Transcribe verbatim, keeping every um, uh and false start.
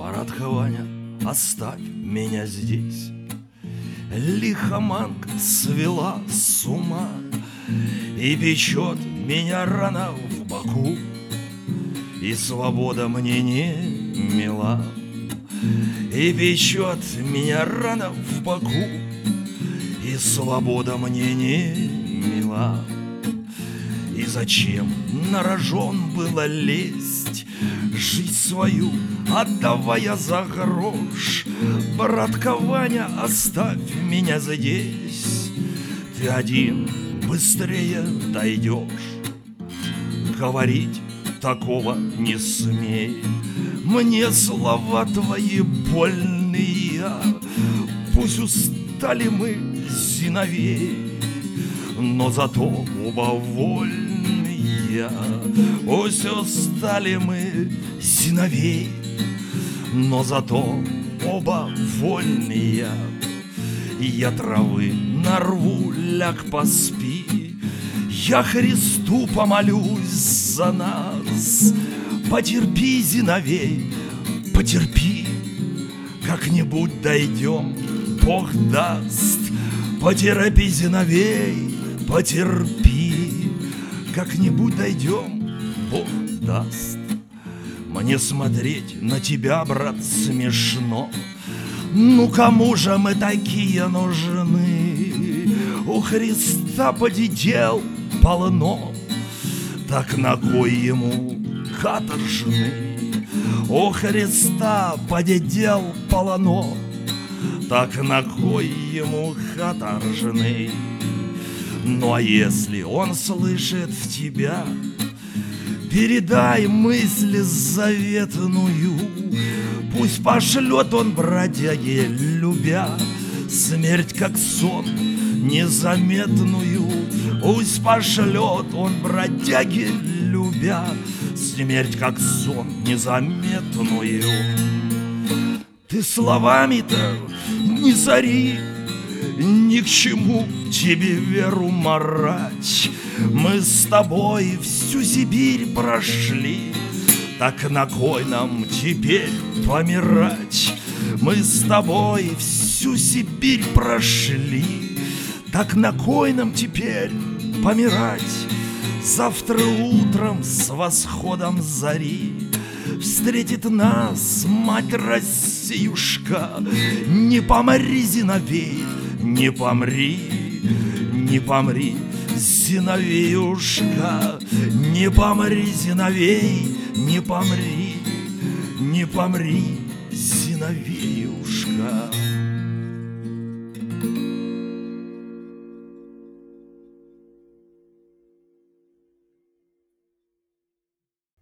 Братка Ваня, оставь меня здесь. Лихоманка свела с ума и печет меня рана в боку, и свобода мне не мила, и печет меня рана в боку, и свобода мне не мила. И зачем на рожон было лезть, жизнь свою отдавая за грош? Братка Ваня, оставь меня здесь, ты один быстрее дойдешь. Говорить такого не смей, мне слова твои больные. Пусть устали мы, Зиновей, но зато оба вольные. Пусть устали мы, Зиновей, но зато оба вольные. Я травы нарву, ляг поспи, я Христу помолюсь за нас. Потерпи, Зиновей, потерпи, как-нибудь дойдем, Бог даст. Потерпи, Зиновей, потерпи, как-нибудь дойдем, Бог даст. Мне смотреть на тебя, брат, смешно. Ну кому же мы такие нужны? У Христа поди дел полно, так на кой ему каторжны? У Христа поди дел полно, так на кой ему каторжны? Ну а если он слышит в тебя, передай мысль заветную. Пусть пошлет он бродяге, любя, смерть как сон незаметную. Пусть пошлет он бродяге, любя, смерть как сон незаметную. Ты словами-то не сори, ни к чему тебе веру марать. Мы с тобой всю Сибирь прошли, так на кой нам теперь помирать? Мы с тобой всю Сибирь прошли, так на кой нам теперь помирать? Завтра утром с восходом зари встретит нас мать Россиюшка. Не помри, Зиновей, не помри, не помри, Зиновеюшка. Не помри, Зиновей, не помри, не помри, Зиновеюшка.